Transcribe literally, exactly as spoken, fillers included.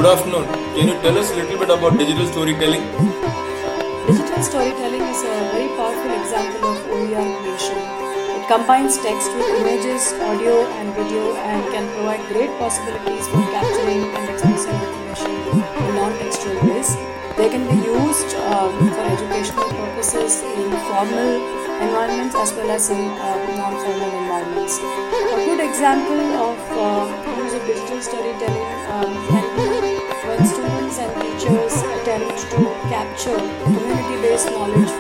Good afternoon. Can you tell us a little bit about digital storytelling? Digital storytelling is a very powerful example of O E R creation. It combines text with images, audio, and video and can provide great possibilities for capturing and expressing information in non-textual ways. They can be used um, for educational purposes in formal environments as well as in uh, non-formal environments. A good example of uh, use of digital storytelling um, can be when students and teachers attempt to capture community-based knowledge